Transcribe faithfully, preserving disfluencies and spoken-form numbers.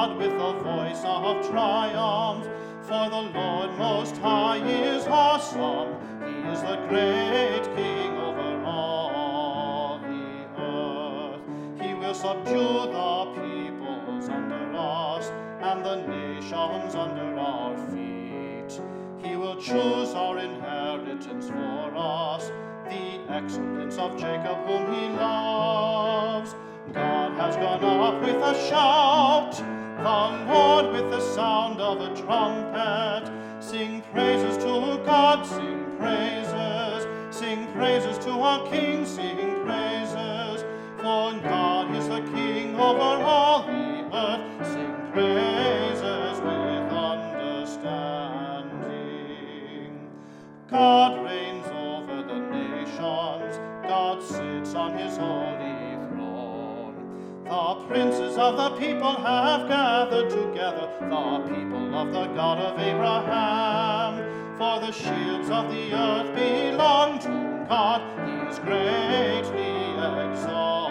God with a voice of triumph. For the Lord Most High is awesome. He is the great King over all the earth. He will subdue the peoples under us and the nations under our feet. He will choose our inheritance for us, the excellence of Jacob whom he loves. God has gone up with a shout, the Lord with the sound of a trumpet. Sing praises to God, sing praises, sing praises to our King, sing praises. For God is the King over all the earth, sing praises with understanding. God reigns over the nations, God sits on his holy throne. The princes of the people have gathered together, the people of the God of Abraham. For the shields of the earth belong to God, he is greatly exalted.